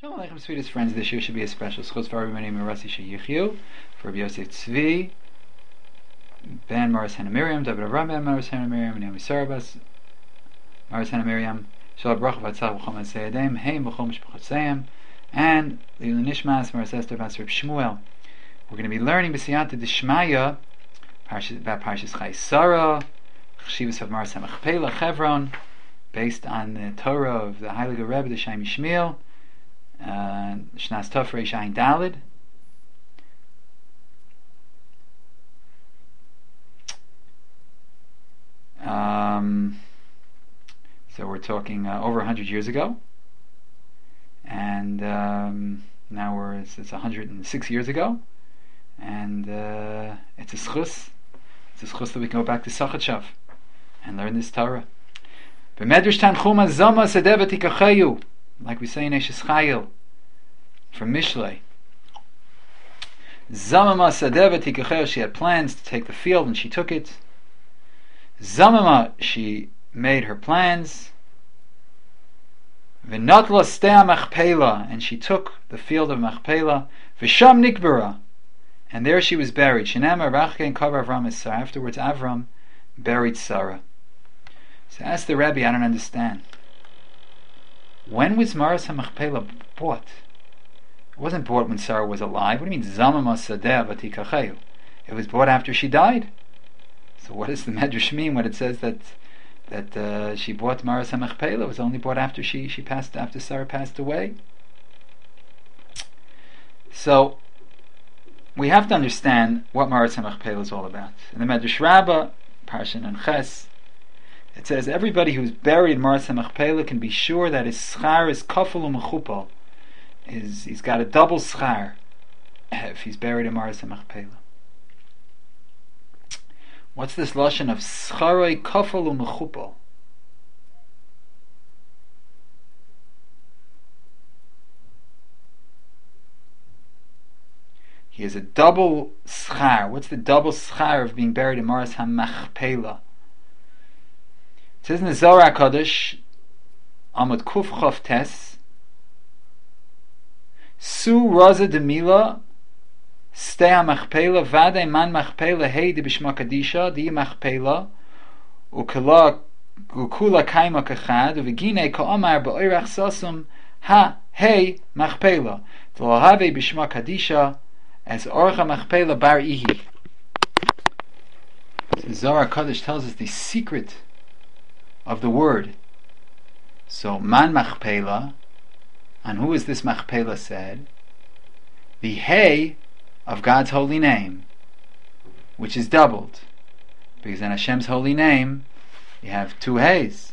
Shalom Aleichem, sweetest friends. This year should be a special schus for everybody named Rassi Sheyichyu, for Rabbi Yosef Tzvi, Ben Maris Hannah Miriam, David Avram Ben Maris Hannah Miriam, Naomi Sarabas, Maris Hannah Miriam, Shalom Bracha Vatzach B'chol Masei Adem, Heim B'chol Mishpachotzeim, and Leilu Nishmas Maris Esther Bas Reb Shmuel. We're going to be learning B'siyata D'Shmaya about Parshas Chai Sarah, Chshivas of Maris HaMachpelah Chevron, based on the Torah of the Heilige Rebbe, the Shaim Yishmael, Shnas Tov Reish Ayin Daled. So we're talking over 100 years ago, and now it's 106 years ago, and it's a schus. It's a schus that we can go back to Sachachav and learn this Torah. B'medrash Tanchuma Zama Sedeva Tikachayu, like we say in Eshes Chayil from Mishlei. Zamama Sadeva Tikachayu, she had plans to take the field and she took it. Zamama, she made her plans. V'natla Stea Machpelah, and she took the field of Machpelah. V'sham Nikbara, and there she was buried. Shenema Rachke and Kavar Avram es Sarah. Afterwards Avram buried Sarah. So ask the Rebbe, I don't understand. When was Maris HaMachpelah bought? It wasn't bought when Sarah was alive. What do you mean, Zamama Sadeh Vatikachayu? It was bought after she died. So what does the Medrash mean when it says that she bought Maris HaMachpelah? It was only bought after after Sarah passed away. So we have to understand what Maris HaMachpelah is all about. In the Medrash Rabbah, Parsha and Ches, it says everybody who's buried in Maris HaMachpelah can be sure that his schar is kafel u'mechupal. He's got a double schar if he's buried in Maris HaMachpelah. What's this lashon of scharoi kafel u'mechupal? He has a double schar. What's the double schar of being buried in Maris HaMachpelah? It says in the Zohar HaKadosh, Amud Kuf Chof Tes, Su Raza Demila, Stei HaMachpelah, Vadei Man Machpelah, Hei Di Bishma Kadisha, Di Machpelah, Ukula Kaima Kachad, Uvigine Ka'amar Ba'oirach Sasum, Ha Hei Machpelah, V'lohave Bishma Kadisha, as Orcha Machpelah Bar Ihi. So Zohar HaKadosh tells us the secret of the word. So Man Machpelah, and who is this Machpelah said? The Hey of God's holy name, which is doubled, because in Hashem's holy name you have two Heys,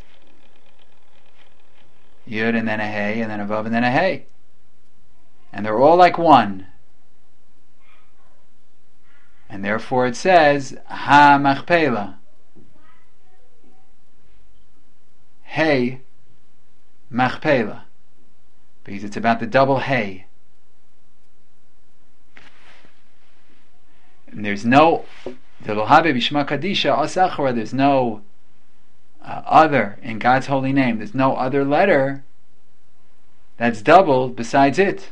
Yud and then a Hey, and then a Vav and then a Hey, and they're all like one, and therefore it says Ha Machpelah, Hey Machpelah, because it's about the double Hey. And there's no Delohabe Bishma Kadisha Asachara, there's no other in God's holy name, there's no other letter that's doubled besides it.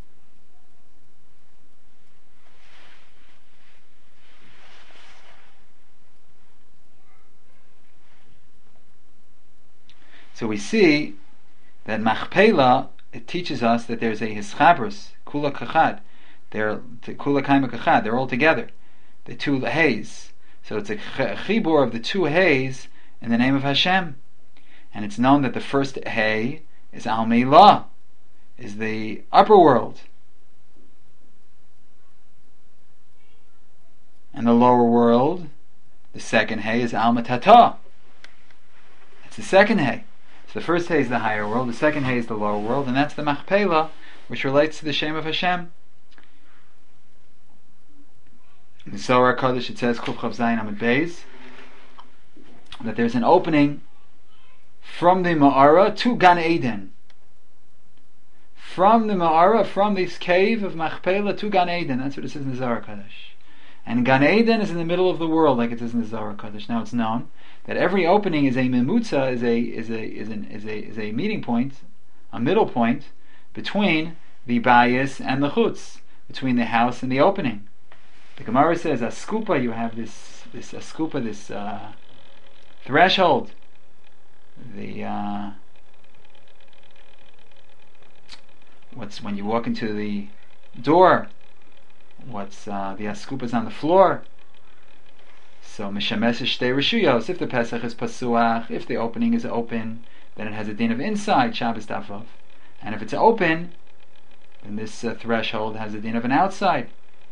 So we see that Machpelah, it teaches us that there's a Hischabros, Kula Kachad, they're Kula Kaima Kachad, they're all together, the two Heys. So it's a Chibur of the two Heys in the name of Hashem. And it's known that the first Hey is Al Meilah, is the upper world. And the lower world, the second Hey is Al Matata. It's the second Hey. So the first Hey is the higher world, the second Hey is the lower world, and that's the Machpelah, which relates to the Shem of Hashem. In the Zohar HaKadosh it says, Kuf Chav Zayin Amud Beis, that there's an opening from the Ma'ara to Gan Eden. From the Ma'ara, from this cave of Machpelah to Gan Eden. That's what it says in the Zohar HaKadosh. And Gan Eden is in the middle of the world, like it says in the Zohar HaKadosh. Now it's known that every opening is a memutza, is a meeting point, a middle point between the bayis and the chutz, between the house and the opening. The Gemara says, askupa, you have this askupa, this threshold. What's when you walk into the door? What's the askupas on the floor? So mishamesh shtei reshuyos. If the Pesach is pasuach, if the opening is open, then it has a din of inside Shabbos Dafov, and if it's open, then this threshold has a din of an outside.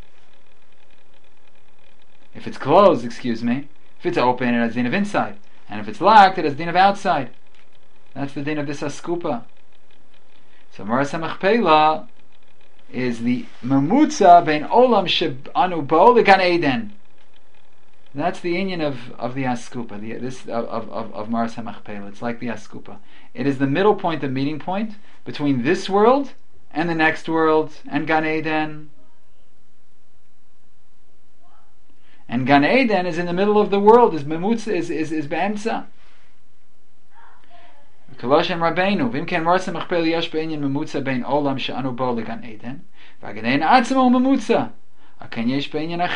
If it's closed, if it's open, it has a din of inside, and if it's locked, it has a din of outside. That's the din of this askupa. So Maras HaMachpelah is the memutza bein olam she'anu bo legan Eden. That's the union of the askupa, of Maras HaMachpelah. It's like the askupa. It is the middle point, the meeting point between this world and the next world and Gan Eden. And Gan Eden is in the middle of the world. Is memutza, is be'emtza. Koloshem Rabbeinu, v'imken Maras HaMachpelah yesh be'inyan memutza bein olam she'anu bo legan Eden, v'Gan Eden atzmo memutza. So what Maras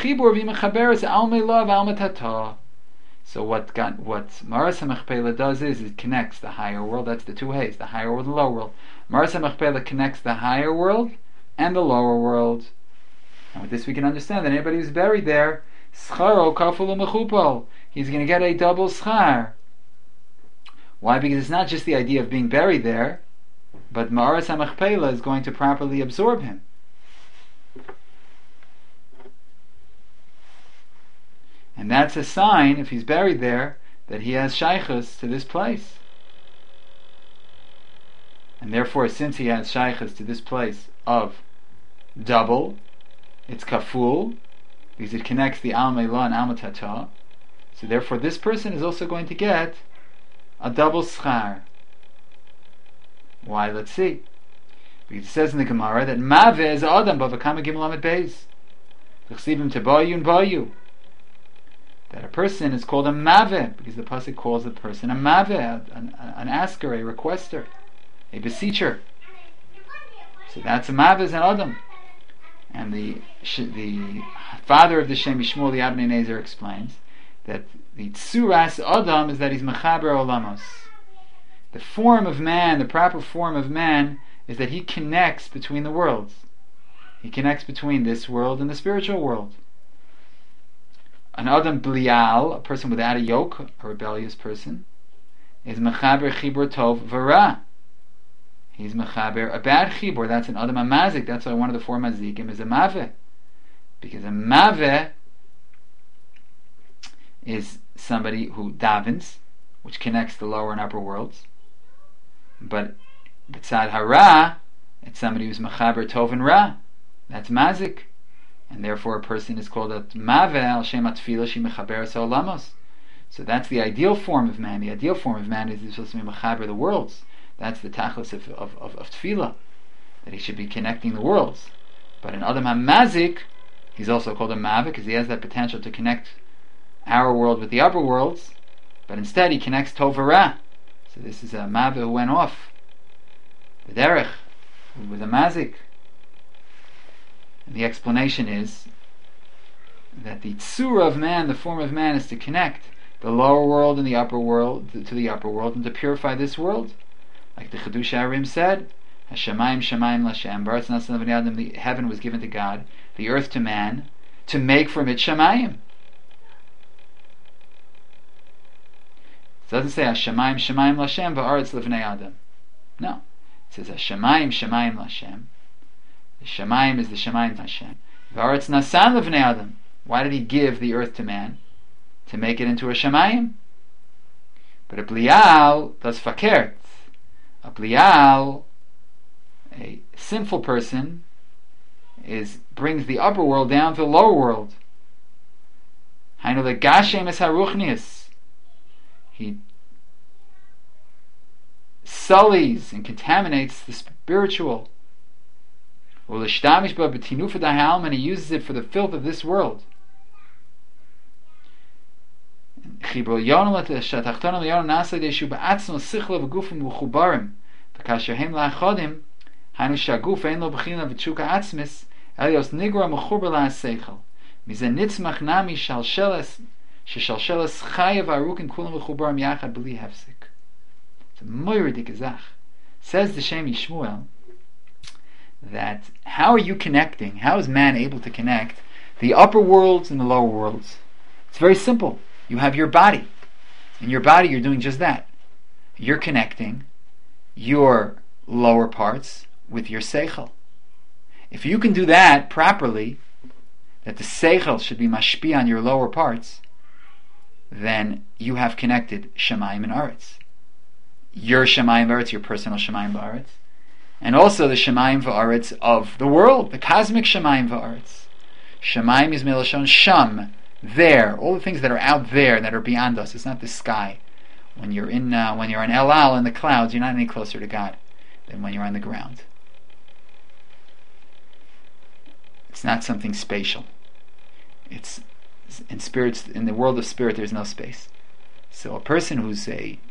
HaMachpelah does is it connects the higher world. That's the two hays, the higher world and the lower world. Maras HaMachpelah connects the higher world and the lower world. And with this we can understand that anybody who's buried there, scharo kaful u'mechupol, he's going to get a double schar. Why? Because it's not just the idea of being buried there, but Maras HaMachpelah is going to properly absorb him. And that's a sign, if he's buried there, that he has shaychus to this place. And therefore, since he has shaychus to this place of double, it's kaful, because it connects the Al Meila and Al Matata. So therefore, this person is also going to get a double schar. Why? Let's see. Because it says in the Gemara that Mave is Adam b'vakama gimel amid beis. T'chsivim tebayu and bayu. That a person is called a Mave, because the pasuk calls the person a Mave, an asker, a requester, a beseecher. So that's a Mave is an Adam. And the father of the Shem Yishmuel, the Abnei Nezer, explains that the tsuras Adam is that he's mechaber olamos. The form of man, the proper form of man, is that he connects between the worlds. He connects between this world and the spiritual world. An Adam Blial, a person without a yoke, a rebellious person, is Mechaber Chibur Tov Vara. He's Mechaber a bad Chibur. That's an Adam Amazik. That's why one of the four Mazikim is a Mave. Because a Mave is somebody who davens, which connects the lower and upper worlds. But B'tzad Hara, it's somebody who's Mechaber Tov and Ra. That's Mazik. And therefore a person is called a Mave al Shem Atfila Shi Mechaberes Olamos. So that's the ideal form of man. The ideal form of man is supposed to be Mechaber the worlds. That's the tachlis of Tefillah, that he should be connecting the worlds. But in Adam HaMazik, he's also called a Mave because he has that potential to connect our world with the upper worlds, but instead he connects Tov Ra. So this is a Mave who went off the derech, who was a Mazik. And the explanation is that the tzura of man, the form of man, is to connect the lower world and the upper world to the upper world, and to purify this world. Like the Chedush Arim said, Hashemayim Shemayim Lashem, Baratz Nasan B'nei Adam, the heaven was given to God, the earth to man, to make from it Shemayim. It doesn't say Hashemayim Shemayim Lashem, Ba'aretz L'vnei Adam. No. It says Hashemayim Shemayim Lashem. The Shemayim is the Shemayim Hashem. V'aretz Nasan L'vnei Adam. Why did he give the earth to man? To make it into a Shemayim. But a Blial does fakert. A Blial, a sinful person, brings the upper world down to the lower world. Hainu the Gashem es haruchnius. He sullies and contaminates the spiritual. And he uses it for the filth of this world. He uses Hainu shaguf ein lo b'china v'tshuka atzmis, elios nigra mechuber la'aseichel. Mize nitzmach nami shalsheles, sheshalsheles chayev arukin kulam v'chubarim yachad b'li hefsik. It's a moiridik zach. Says the Shem Yishmuel that how are you connecting? How is man able to connect the upper worlds and the lower worlds? It's very simple. You have your body. In your body you're doing just that. You're connecting your lower parts with your seichel. If you can do that properly, that the seichel should be mashpi on your lower parts, then you have connected Shemayim and Aretz. Your Shemayim V'Aretz, your personal Shemayim V'Aretz, and also the Shemayim V'Aretz of the world, the cosmic Shemayim V'Aretz. Shemayim is Milashon Sham, there, all the things that are out there that are beyond us. It's not the sky. When you're in El Al in the clouds, you're not any closer to God than when you're on the ground. It's not something spatial. It's in spirits. In the world of spirit, there's no space. So a person whose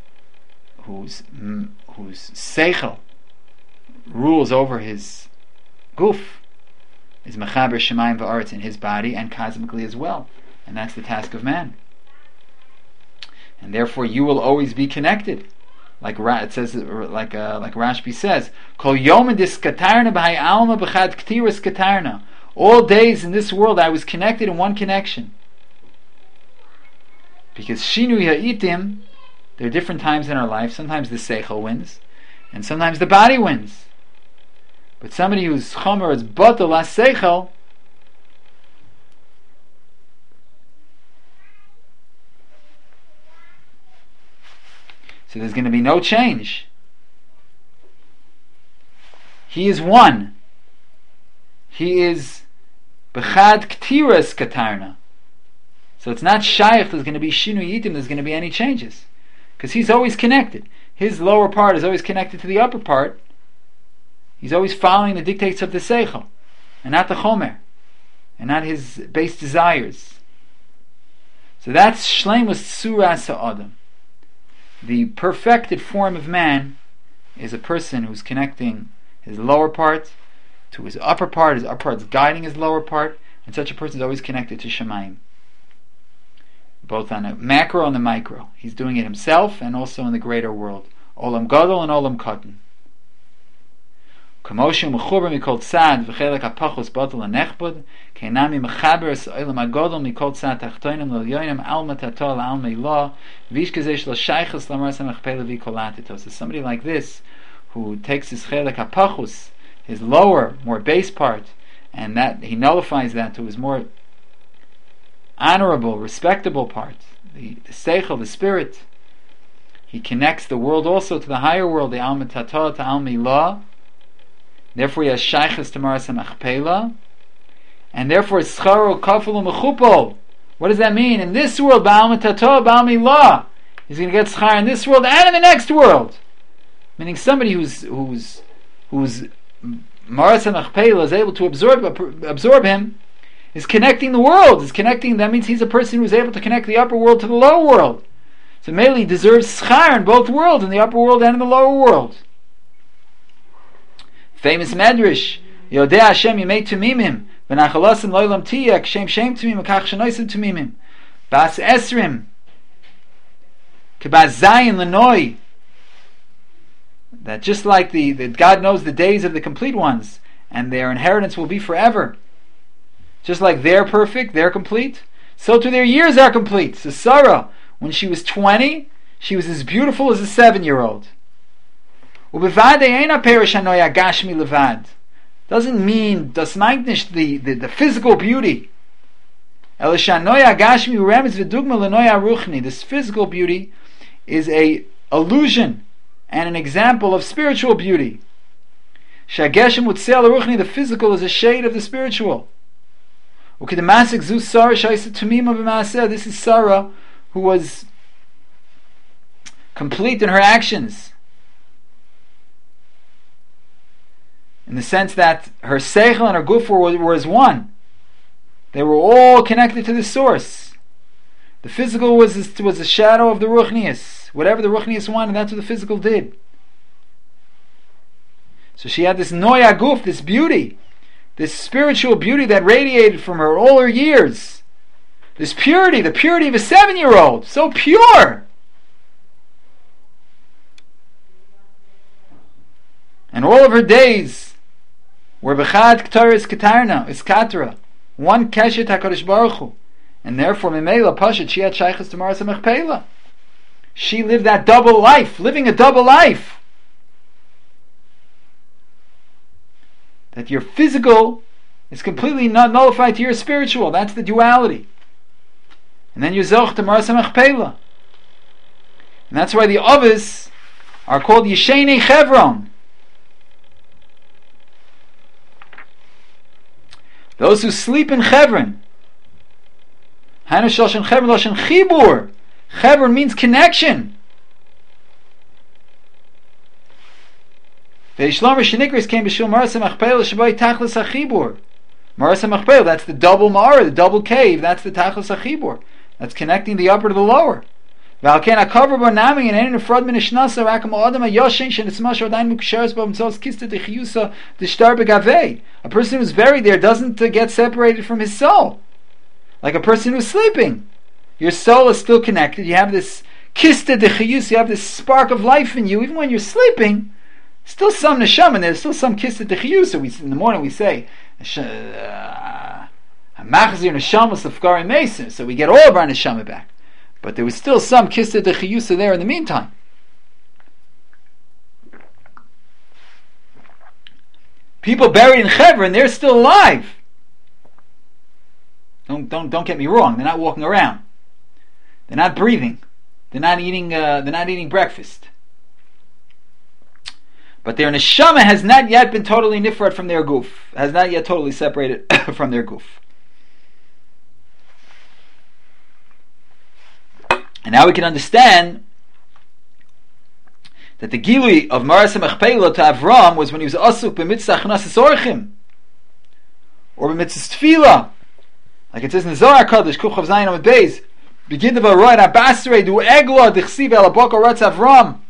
seichel rules over his guf is mechaber shemayim v'aretz in his body and cosmically as well, and that's the task of man. And therefore, you will always be connected, like it says, like Rashbi says, Kol yom diskatarna b'hay alma b'chad ktiras katarna. All days in this world, I was connected in one connection, because shinu ya'itim. There are different times in our life. Sometimes the seichel wins, and sometimes the body wins. But somebody who's chomer is batel as seichel, so there's going to be no change. He is one. He is b'chad ktiras katarna. So it's not shaykh. There's going to be shinu yitim. There's going to be any changes. Because he's always connected. His lower part is always connected to the upper part. He's always following the dictates of the seichel, and not the chomer, and not his base desires. So that's shleimus tzuras ha'adam. The perfected form of man is a person who's connecting his lower part to his upper part. His upper part is guiding his lower part, and such a person is always connected to Shemayim, both on a macro and the micro. He's doing it himself and also in the greater world. Olam Gadol and Olam Katan. Kamoshu mechuber mikol tzad v'chelek hapachos batel hanechbod keinami mechaber es olam hagadol mikol tzad tachtonim l'lyonim alma tato l'alma ilah v'ish kazeh shlo shaychus l'maras hamachpeh levi kolatitos. So somebody like this, who takes his chelek hapachos, his lower, more base part, and that he nullifies that to his more honorable, respectable part, the seichel, the spirit. He connects the world also to the higher world, the alma tato to alma ilah. Therefore he has shaychus to maras hamachpela, and therefore scharo kafel umechupol. What does that mean? In this world, ba'alma tato, ba'alma ilah, he's going to get schar in this world and in the next world. Meaning somebody whose maras hamachpela is able to absorb him, is connecting the world. Is connecting. That means he's a person who is able to connect the upper world to the lower world. So mainly deserves schar in both worlds, in the upper world and in the lower world. Famous medrash: Yodei Hashem yimei tumimim, v'nachalasim lo'olam tiyek shem tumim v'kach shenoisim tumimim. Bas esrim, kebas zayin lenoi. That just like that God knows the days of the complete ones, and their inheritance will be forever. Just like they're perfect, they're complete, so too their years are complete. So Sarah, when she was 20, she was as beautiful as a 7-year-old. Doesn't mean, das meint nicht the physical beauty. This physical beauty is a illusion and an example of spiritual beauty. The physical is a shade of the spiritual. This is Sarah, who was complete in her actions, in the sense that her seichel and her guf were as one. They were all connected to the source. The physical was a shadow of the ruchnius. Whatever the ruchnius wanted, that's what the physical did. So she had this noya guf, this beauty, this spiritual beauty that radiated from her all her years. This purity, the purity of a 7-year-old, so pure. And all of her days were b'chad k'taris k'tarna, is katra, one keshet HaKadosh Baruch Hu. And therefore, Mimela Pashat, she had shaychus to Maras HaMachpelah. She lived that double life, living a double life. That your physical is completely nullified to your spiritual. That's the duality. And then you zoch to Maras HaMachpelah. And that's why the Avos are called Yeshenei Chevron. Those who sleep in Chevron. Hanu Shoshan Chevron Loshan Chibur. Chevron means connection. Ve'ishlam Rishonikris came b'shul Maras HaMachpelah Shabbai Tachlis HaChibur. Maras HaMachpelah, that's the double Ma'ara, the double cave, that's the Tachlis HaChibur. That's connecting the upper to the lower. V'alken HaKavar B'nami and Ein Nefrad Min Ishnasa Rakam Adam HaYoshen Shenetzmash Odain Mukasheres B'Mtzos Kista Dechiyusa Dishtar B'Gavei. A person who's buried there doesn't get separated from his soul. Like a person who's sleeping. Your soul is still connected. You have this Kista Dechiyusa, you have this spark of life in you. Even when you're sleeping, still some neshama, and there's still some Kista Dechiyusa. In the morning we say, Machzir Neshamas Lefgari Mason, so we get all of our neshama back. But there was still some Kista Dechiyusa there in the meantime. People buried in Chevron, they're still alive. Don't get me wrong. They're not walking around. They're not breathing. They're not eating breakfast. But their neshama has not yet been totally nifrad from their guf. Has not yet totally separated from their guf. And now we can understand that the gilui of Maras HaMachpelah to Avram was when he was asuk b'mitzvah achnasis orchim, or b'mitzvah tefillah, like it says in the Zohar Kadosh, Kuchav Zayin Amud Beis, begin to roy abasrei du egla dichsiv el abokar ratz Avram,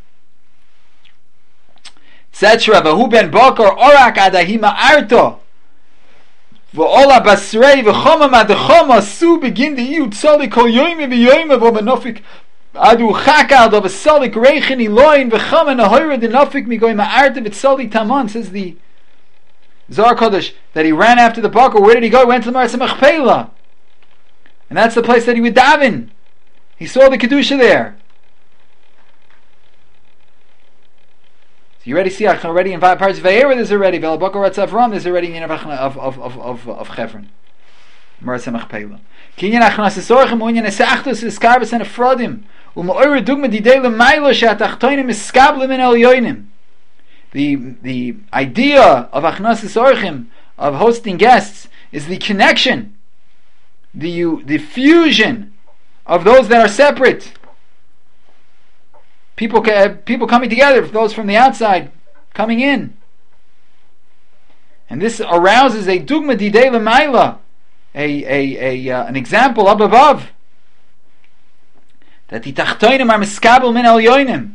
etc. V'hu ben bokar orak adahima arto, v'ola basrei v'chomam adachoma su begin to yiu tzali kol yoyme v'yoyme v'menofik adu chakal do v'salik reichen iloin v'chama nahoyre denofik migoy ma'arte v'tzali taman, says the Zohar Kodesh, that he ran after the Bakar. Where did he go? He went to the Maras HaMachpelah. And that's the place that he would daven. He saw the Kedusha there. So you already see, already in parts of Vayera there's already, Vel Bakar Ratz Avram, there's already in of Chevron. Maras HaMachpelah. Kinyan achnas esorchem unyan esachtos eskarbes and afrodim. U'ma'oire dugma didei l'maylo she'atachtoinim eskablim in elyoinim. The idea of achnas esorchem, of hosting guests, is the connection, the fusion of those that are separate. People coming together, those from the outside coming in. And this arouses a dugma didei l'mayla, an example up above, that the tachtoinim are miskabel min elyoinim,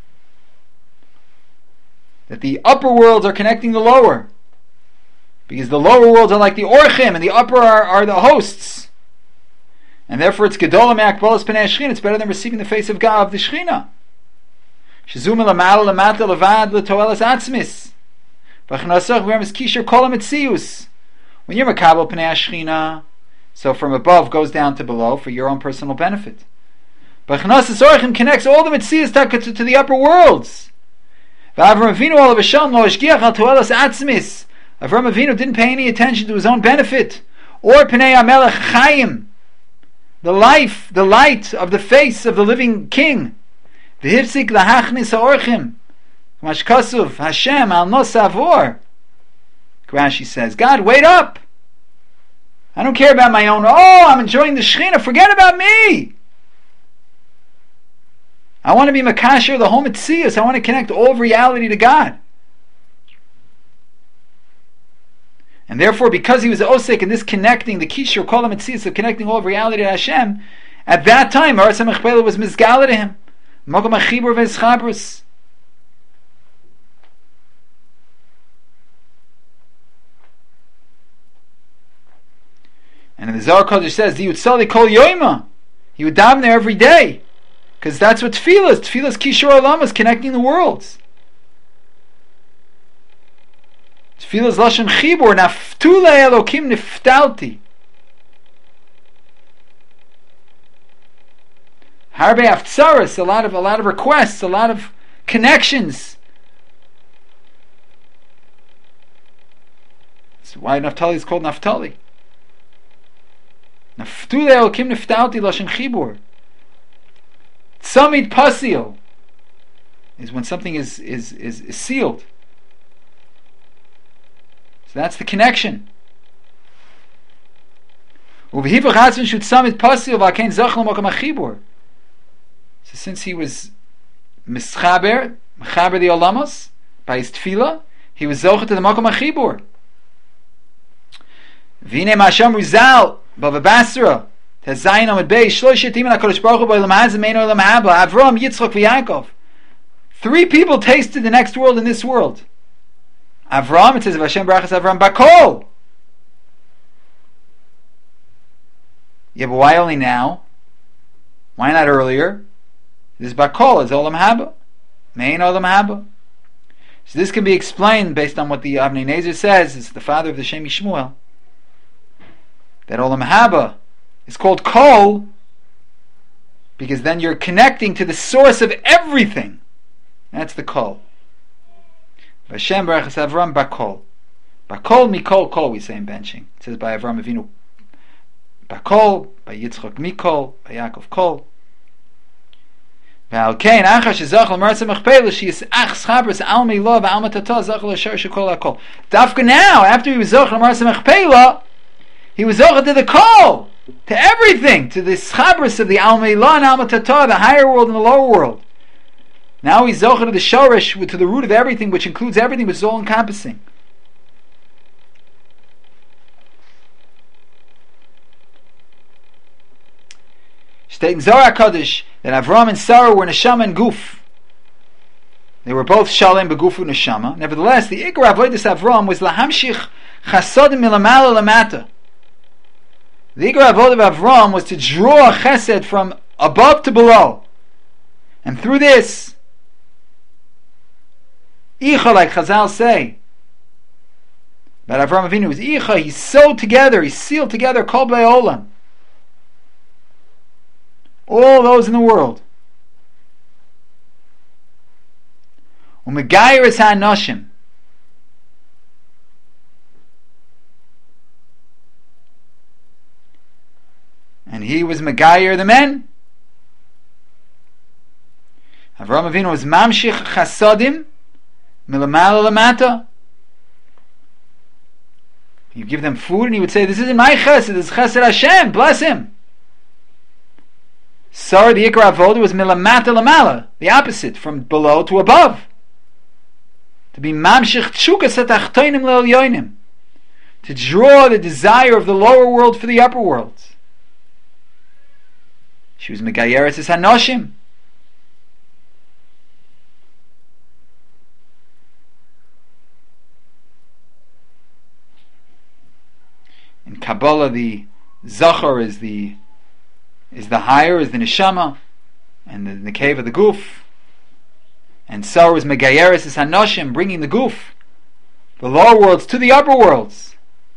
that the upper worlds are connecting the lower, because the lower worlds are like the orchim and the upper are the hosts, and therefore it's gedolah me'akbalas pnei Shechina. It's better than receiving the face of God, of the Shechina. Shezum elamal lemata levad letoelas atzmis v'chnasach v'ermes kisher kol hametzius. When you're makabel pnei Shechina, so from above goes down to below for your own personal benefit. But Chnas Orchim connects all the metzius to the upper worlds. Avram Avinu all of a sudden lo hashgiach al toelas atzmis. Avram Avinu didn't pay any attention to his own benefit, or pnei hamelech chayim, the life, the light of the face of the living king. V'hifzik lahachnis haorchim, mashkasuv Hashem al nos avor. Rashi says, God, wait up. I don't care about my own. Oh, I'm enjoying the Shechina. Forget about me. I want to be Makasher, the whole Metzius. I want to connect all of reality to God. And therefore, because he was Osek in this connecting, the Kishur, Kol HaMetzius, of connecting all of reality to Hashem, at that time, Maras HaMachpelah was Mizgala to him. Mogam HaChibur V'Eschabrus. And in the Zohar Kodesh says, "Yutzali kol yoima." He would daven there every day, because that's what tefillah is. Tefillah is kishur olam, is connecting the worlds. Tefillah is lashon chibur. Naftule Elokim niftalti. Harbe aftzaris, a lot of requests, a lot of connections. That's why Naphtali is called Naphtali. Naftule Elokim niftalti lashon chibur. Tzamid pasil is when something is sealed. So that's the connection. So since he was mischaber the olamos by his tefillah, he was zocher to the makom achibur. V'nei ma'asham rizal bava basra tezayin amid bei shlosh yetim HaKadosh Baruch Hu b'olam hazeh mein olam haba Avram, Yitzchak, v'Yaakov. 3 people tasted the next world in this world. Avram, it says, Vashem Barachas Avram Bakol. Yeah, but why only now? Why not earlier? This Bakol is Olam Haba. Main Olam Haba. So this can be explained based on what the Avnei Nezer says. It's the father of the Shem Yishmuel. That Olam Haba is called Kol because then you're connecting to the source of everything. That's the Kol. Vashem Barachas Avram Bakol. Bakol Mikol Kol, we say in benching. It says by Avram Avinu Bakol, by Yitzchak Mikol, by Yaakov Kol. V'alkein achash zachal marzeh machpelah she'yisach schabers almei lo v'alma tata zachal asher shekol hakol. Dafka now, after he was zachal marzeh machpelah, he was zachal to the kol, to everything, to the schabers of the almei lo and alma tata, the higher world and the lower world. Now he's zachal to the shorish, to the root of everything, which includes everything, which is all encompassing. State in Zohar HaKadosh that Avram and Sarah were neshama and guf. They were both shalem begufu neshama. Nevertheless, the ikar avodas Avram was lahamshich chasadim milamala lamata. The ikar avodah of Avram was to draw a chesed from above to below, and through this, icha, like Chazal say, that Avram Avinu was icha. He's sewed together. He's sealed together. Kol b'nei olam. All those in the world. Umegayer es ha'anoshim. And he was megayer the men. Avraham Avinu was mamshich chasadim milamala lamata. You give them food and he would say, this isn't my chesed, this is chesed Hashem, bless him. Sarah, the Ikar Avodah, was milamata lamala, the opposite, from below to above. To be mamshich tshukas atachtoinim le'elyonim, to draw the desire of the lower world for the upper world. She was megayeres es hanoshim. In Kabbalah, the Zachar is the higher, is the neshama, and the cave of the guf. And Sarah is megayeres es hanoshim, bringing the guf, the lower worlds, to the upper worlds.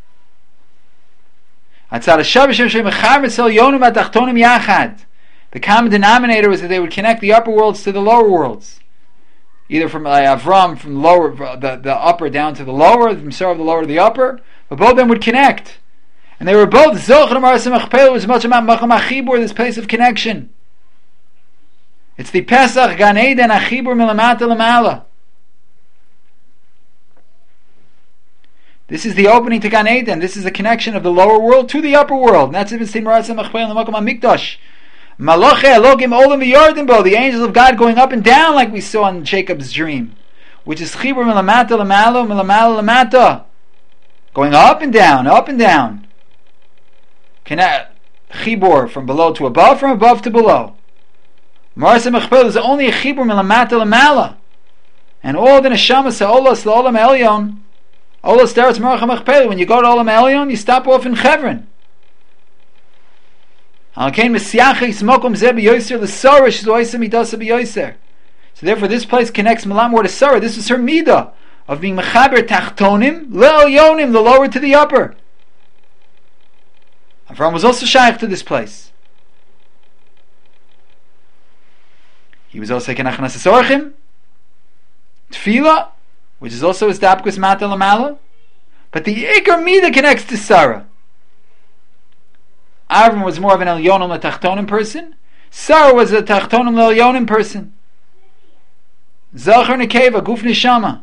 The common denominator was that they would connect the upper worlds to the lower worlds, either from Avram, from lower, the upper down to the lower, from Sarah the lower to the upper, but both of them would connect. And they were both Zocher Marzeh Machpelah, was much about Macham Achibur, this place of connection. It's the Pesach Gan Eden Achibur Milamata Lamala. This is the opening to Gan Eden. This is the connection of the lower world to the upper world. And that's even seen Marzeh Machpelah in the Macham HaMikdash. Malachi Elohim Olam V'Yordim Bo, the angels of God going up and down like we saw in Jacob's dream, which is Chibur Milamata Lamala, Milamala Lamata, going up and down, up and down. Chibur from below to above, from above to below. Marzeh Machpelah is only a chibur milamata lamala, and all the neshamas ha'olas la'olam elyon, olas teretz Marzeh Machpelah. When you go to olam elyon, you stop off in Chevron. So therefore this place connects Malam more to Sarah. This is her midah of being mechaber tachtonim le'elyonim, the lower to the upper. Avram was also shaykh to this place. He was also taken achnas esorchim, tefillah, which is also his dapkus mata lamala. But the ikar midah connects to Sarah. Avram was more of an elyonim le'tachtonim person. Sarah was a tachtonim le'elyonim person. Zachar nekeva, guf neshama.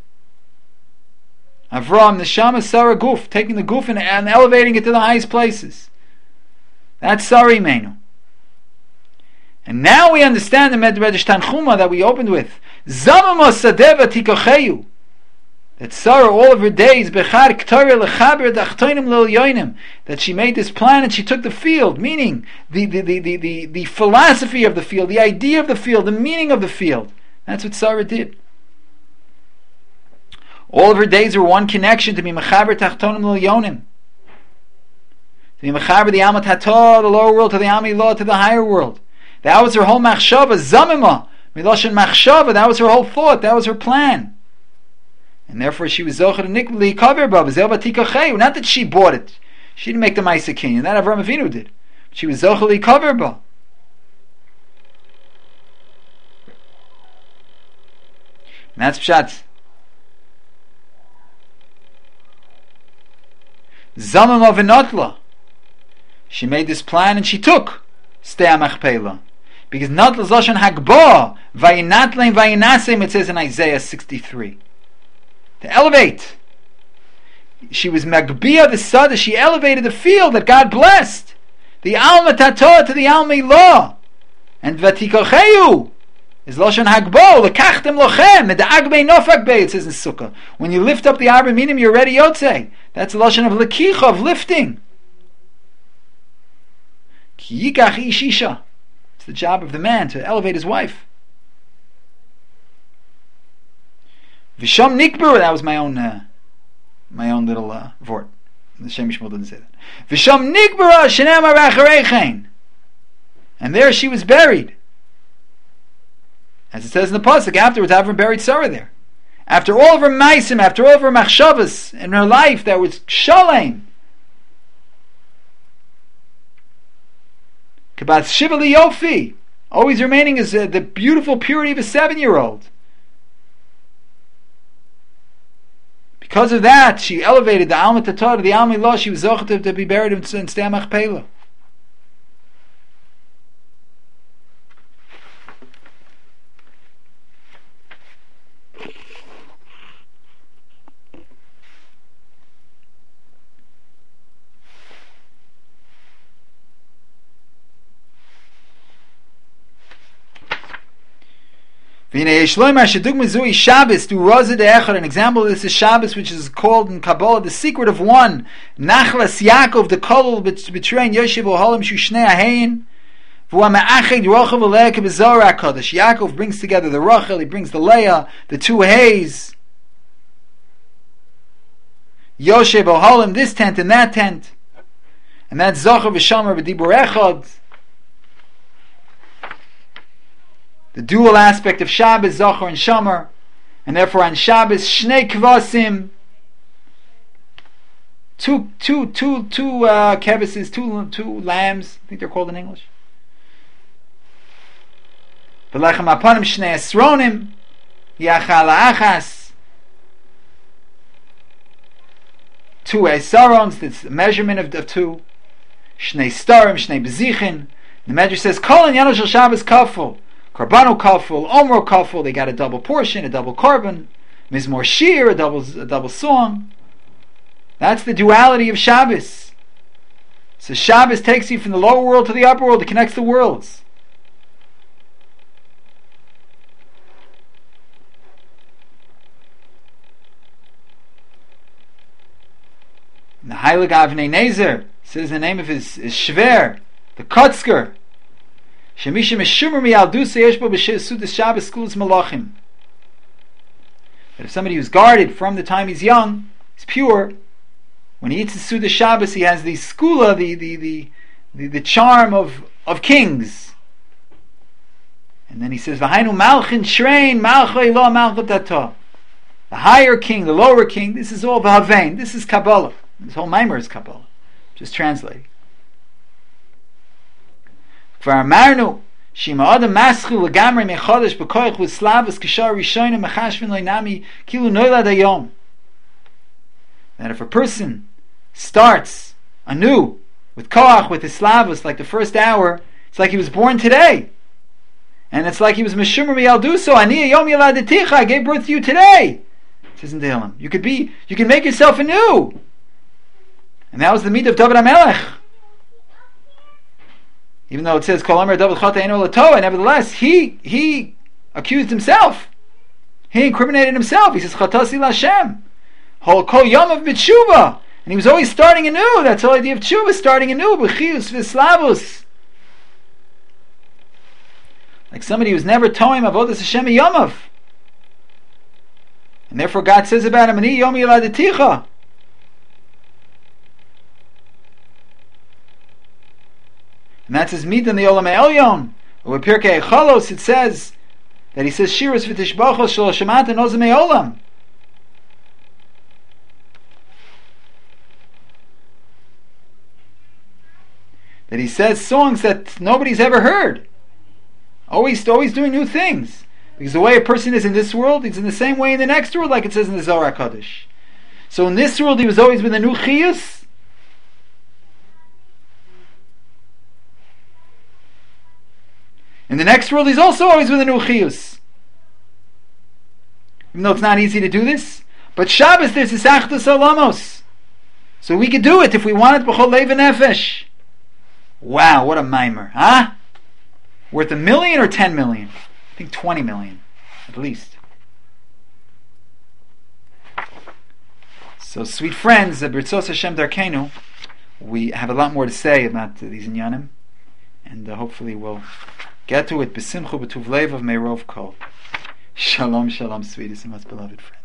Avram, neshama, Sarah, guf, taking the guf and elevating it to the highest places. That's Sarah Imenu. And now we understand the Medrash Tanchuma that we opened with. Zamama sadeva tikocheyu. That Sarah, all of her days, bechar k'torah lechaber dachtoinim le'elyonim, that she made this plan and she took the field, meaning the philosophy of the field, the idea of the field, the meaning of the field. That's what Sarah did. All of her days were one connection, to be mechaber tachtonim le'elyonim, to be mechaber the amat hatah, the lower world, to the ami law, to the higher world. That was her whole machshava, zamima, miloshen machshava, that was her whole thought, that was her plan. And therefore she was zocher nikli kaver ba, zelba tikacheyu, not that she bought it. She didn't make the Maisa Kinyan, that Avraham Avinu did. She was zocher kaver ba. And that's pshat. Zamama v'notla. She made this plan and she took Stei HaMachpelah. Because Notla is Lashon Hagbah, Vayinatlein Vayinaseim, it says in Isaiah 63. To elevate. She was Magbiyah the Sada, she elevated the field that God blessed. The Alma Tatoah to the Alma Ilah. And Vatikocheyu is Lashon Hagbah, Lekachtem Lochem, the Agbei Nofakbei, it says in Sukkah. When you lift up the Arba Minim, you're ready Yotzei. That's the Lashon of Lekicha, of lifting. Ki yikach ishisha. It's the job of the man to elevate his wife. Visham nikbur, that was my own little vort. The Shem Yishmael didn't say that. Visham nikbura shenema racharechein. And there she was buried. As it says in the pasuk, afterwards Avram buried Sarah there. After all of her maisim, after all of her machshavas in her life that was shalem, Kabat Shivali Yofi, always remaining as the beautiful purity of a 7-year-old. Because of that, she elevated the Alma Tatar to the Alma Ilah. She was zocheh to be buried in Stei HaMachpelah. An example of this is Shabbos, which is called in Kabbalah the secret of one. Nachlas Yaakov, the kolul betraying Yoshev Ohalim Shushnei Ahayin. Yaakov brings together the Rachel, he brings the Leah, the two Hays. Yoshev Ohalim, this tent and that tent. And that's Zocher v'Shomer b'Dibur Echad. The dual aspect of Shabbos, Zocher and Shomer, and therefore on Shabbos, Shnei Kvasim, two kevises, two lambs, I think they're called in English. V'lechem apanim Shnei Esronim, Yachal Achas, two Esarons, that's the measurement of two, Shnei Starim, Shnei Bezichin. The Medrash says, Kol Inyan Shel Shabbos Kaful. Karbano kaful, Omro kaful, they got a double portion, a double carbon, Mizmor Shir, a double song. That's the duality of Shabbos. So Shabbos takes you from the lower world to the upper world, it connects the worlds. And the Heilig Avnei Nezer says the name of his Shver, the Kotzker. That if somebody who's guarded from the time he's young, he's pure, when he eats the Suda Shabbos, he has the skula, the charm of kings. And then he says, V'hainu malchin shrein malchoi lo malchut datah. The higher king, the lower king, this is all V'havein. This is Kabbalah. This whole Maimer is Kabbalah. Just translating. Kvar amarnu shima adam maschu legamrei mechodesh b'koich v'slavus kishar rishonim mechashvin loinami kilu noilad hayom. That if a person starts anew with koach, with islavus, like the first hour, it's like he was born today. And it's like he was Meshumar Mi'alduso, Ani Yom Yeladeticha, I gave birth to you today. It says in Tehillim. You can make yourself anew. And that was the meat of David HaMelech. Even though it says Kol Omer David Chata Eino Latoa, nevertheless, he accused himself. He incriminated himself. He says Chatasi Lashem. Kol Yom of B'tshuva. And he was always starting anew. That's the whole idea of tshuva, starting anew. B'chius v'slavus. Like somebody who's never toim avodas Hashem yomav. And therefore God says about him, Ani yom yeladeticha. And that's his meat in the Olam Elyon. Or with Pirkei Cholos it says that he says Shiras v'tishbachos shelo shemata nozem olam. That he says songs that nobody's ever heard. Always doing new things. Because the way a person is in this world, he's in the same way in the next world, like it says in the Zohar HaKadosh. So in this world, he was always with a new chiyus. In the next world, he's also always with a new chiyus. Even though it's not easy to do this. But Shabbos, there's this Achdus Olamos. So we could do it if we wanted, b'chol leiv nefesh. Wow, what a mimer, huh? Worth 1 million or 10 million? I think 20 million, at least. So, sweet friends, B'ritzos Hashem Darkeinu, we have a lot more to say about these inyanim, and hopefully we'll get to it. B'simchu b'tuv lev of Meirov Kol. Shalom, shalom, sweetest and most beloved friends.